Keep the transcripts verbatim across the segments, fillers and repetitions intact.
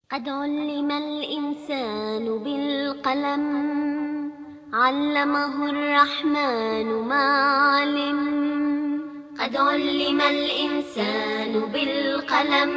قد علم الإنسان بالقلم، علمه الرحمن ما علم. قد علم الإنسان بالقلم،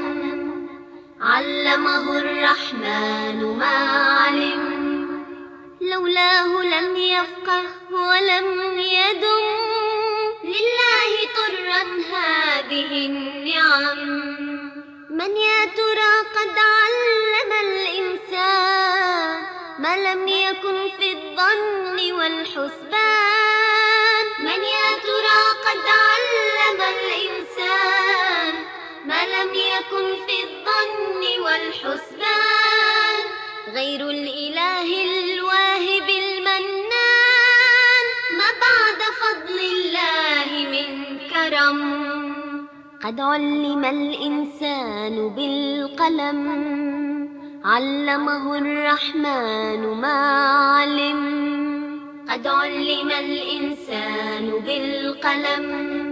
علمه الرحمن ما علم. لولاه لم يفقه ولم يدم، لله طرا هذه النعم. من يا ترى قد علم الإنسان ما لم يكن في الظن والحسبان. من يا ترى قد علم الإنسان ما لم يكن في الظن والحسبان. غير الإله الواهب المنان، ما بعد فضل الله من كرم. قد علم الإنسان بالقلم، علمه الرحمن ما علم. قد علم الإنسان بالقلم،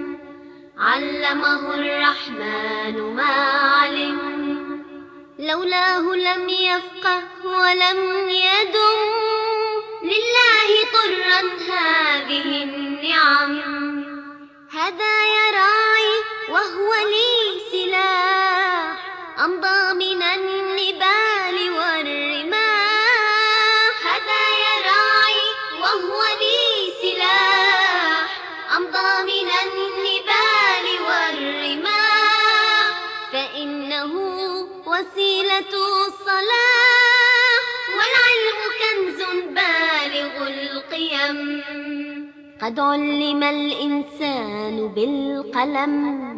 علمه الرحمن ما علم. لولاه لم يفقه ولم يدم، لله طرا هذه النعم. هذا يراعي وهو لي سلاح، أمضى من النبال والرماح. هذا يراعي وهو لي سلاح، أمضى من النبال والرماح. فإنه وسيلة الصلاح، والعلم كنز بالغ القيم. قد علم الإنسان بالقلم،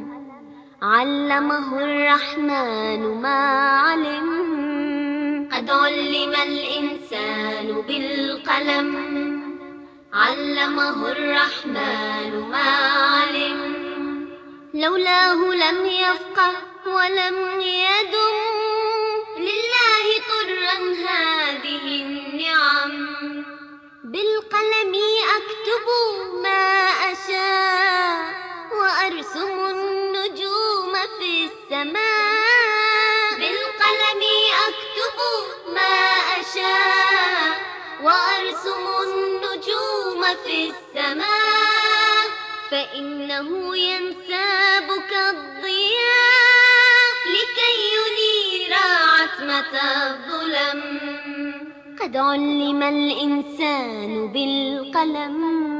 علمه الرحمن ما علم. قد علم الإنسان بالقلم، علمه الرحمن ما علم. لولاه لم يفقه ولم يدم، لله طرا هذه النعم. بالقلم أكتب ما أشاء، وأرسم النجوم في السماء. بالقلم أكتب ما أشاء، وأرسم النجوم في السماء. فإنه ينساب كالضياء، لكي ينير عتمة الظلم. قد علم الإنسان بالقلم،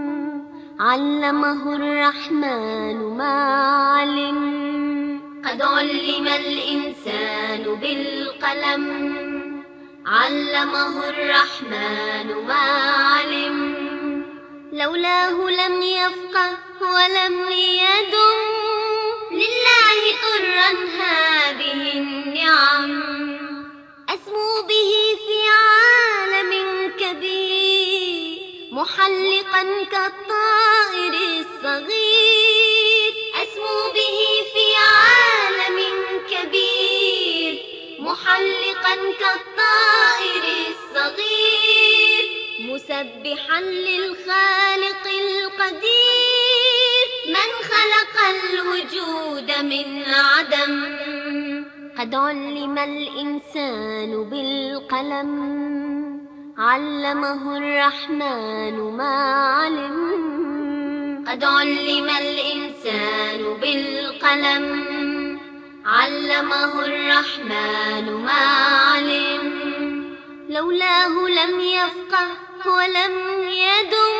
علمه الرحمن ما علم. قد علم الإنسان بالقلم، علمه الرحمن ما علم. لولاه لم يفقه ولم يدم، لله طرا هذه النعم. أسمو به في عالم كبير، محلقا كالطائر الصغير. أسمو به في عالم كبير، محلقا كالطائر الصغير. مسبحا للخالق القدير، من خلق الوجود من عدم. قد علم الإنسان بالقلم، علمه الرحمن ما علم. قد علم الإنسان بالقلم، علمه الرحمن ما علم. لولاه لم يفقه ولم يدم،